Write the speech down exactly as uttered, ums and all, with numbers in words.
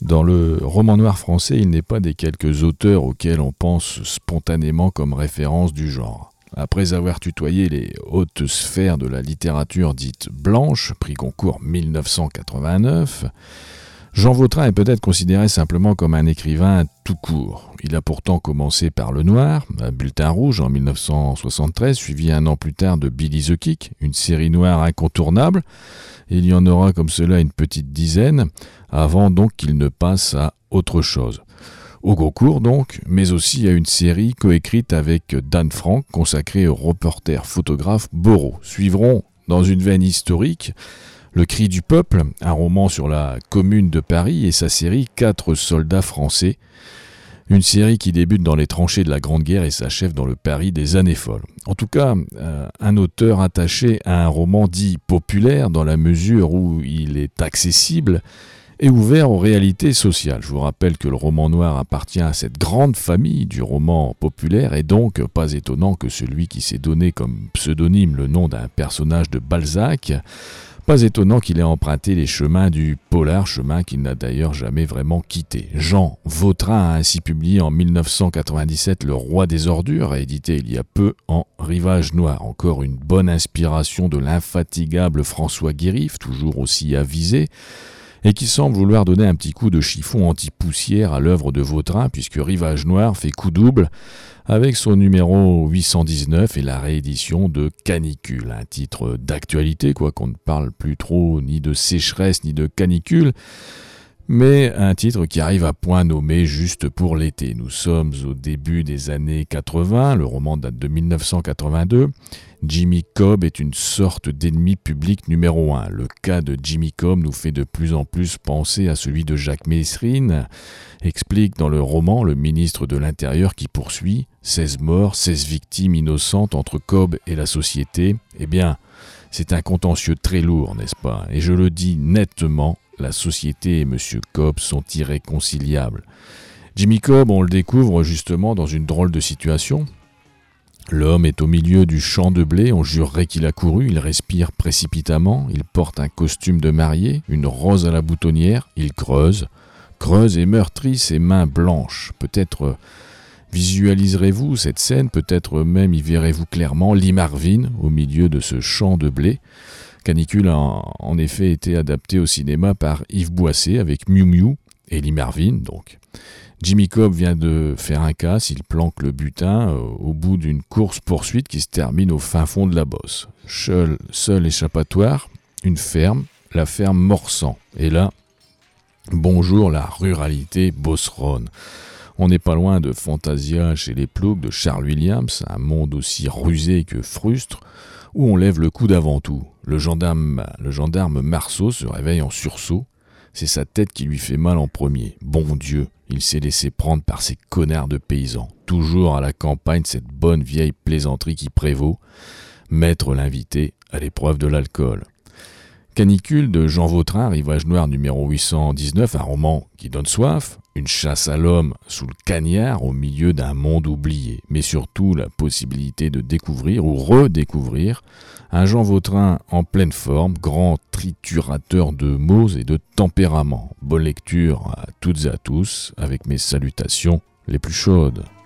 Dans le roman noir français, il n'est pas des quelques auteurs auxquels on pense spontanément comme référence du genre. Après avoir tutoyé les hautes sphères de la littérature dite blanche, prix Goncourt mille neuf cent quatre-vingt-neuf, Jean Vautrin est peut-être considéré simplement comme un écrivain tout court. Il a pourtant commencé par Le Noir, un Bulletin Rouge en mille neuf cent soixante-treize, suivi un an plus tard de Billy the Kick, une série noire incontournable. Il y en aura comme cela une petite dizaine, avant donc qu'il ne passe à autre chose. Au Goncourt donc, mais aussi à une série coécrite avec Dan Frank, consacrée au reporter photographe Borot. Suivront, dans une veine historique, Le Cri du Peuple, un roman sur la Commune de Paris, et sa série Quatre soldats français, une série qui débute dans les tranchées de la Grande Guerre et s'achève dans le Paris des années folles. En tout cas, euh, un auteur attaché à un roman dit populaire dans la mesure où il est accessible et ouvert aux réalités sociales. Je vous rappelle que le roman noir appartient à cette grande famille du roman populaire et donc pas étonnant que celui qui s'est donné comme pseudonyme le nom d'un personnage de Balzac, pas étonnant qu'il ait emprunté les chemins du polar, chemin qu'il n'a d'ailleurs jamais vraiment quitté. Jean Vautrin a ainsi publié en mille neuf cent quatre-vingt-dix-sept Le Roi des ordures, édité il y a peu en Rivage noir. Encore une bonne inspiration de l'infatigable François Guérif, toujours aussi avisé, et qui semble vouloir donner un petit coup de chiffon anti-poussière à l'œuvre de Vautrin, puisque Rivage noir fait coup double avec son numéro huit cent dix-neuf et la réédition de Canicule, un titre d'actualité, quoi qu'on ne parle plus trop ni de sécheresse ni de canicule, mais un titre qui arrive à point nommé juste pour l'été. Nous sommes au début des années quatre-vingts, le roman date de mille neuf cent quatre-vingt-deux. Jimmy Cobb est une sorte d'ennemi public numéro un. Le cas de Jimmy Cobb nous fait de plus en plus penser à celui de Jacques Messrine, explique dans le roman le ministre de l'Intérieur qui poursuit « seize morts, seize victimes innocentes entre Cobb et la société ». Eh bien, c'est un contentieux très lourd, n'est-ce pas ? Et je le dis nettement, la société et M. Cobb sont irréconciliables. Jimmy Cobb, on le découvre justement dans une drôle de situation. L'homme est au milieu du champ de blé, on jurerait qu'il a couru, il respire précipitamment, il porte un costume de marié, une rose à la boutonnière, il creuse, creuse et meurtrit ses mains blanches. Peut-être visualiserez-vous cette scène, peut-être même y verrez-vous clairement Lee Marvin au milieu de ce champ de blé. Canicule a en effet été adapté au cinéma par Yves Boisset avec Miu Miu et Lee Marvin donc. Jimmy Cobb vient de faire un casse, il planque le butin euh, au bout d'une course-poursuite qui se termine au fin fond de la Bosse. Seul, seul échappatoire, une ferme, la ferme Morsan. Et là, bonjour la ruralité bosseronne. On n'est pas loin de Fantasia chez les Ploucs de Charles Williams, un monde aussi rusé que frustre, où on lève le coude avant tout. Le gendarme, le gendarme Marceau se réveille en sursaut. C'est sa tête qui lui fait mal en premier. Bon Dieu, il s'est laissé prendre par ces connards de paysans. Toujours à la campagne, cette bonne vieille plaisanterie qui prévaut. Mettre l'invité à l'épreuve de l'alcool. Canicule de Jean Vautrin, Rivage noir numéro huit cent dix-neuf, un roman qui donne soif, une chasse à l'homme sous le cagnard au milieu d'un monde oublié, mais surtout la possibilité de découvrir ou redécouvrir un Jean Vautrin en pleine forme, grand triturateur de mots et de tempérament. Bonne lecture à toutes et à tous, avec mes salutations les plus chaudes.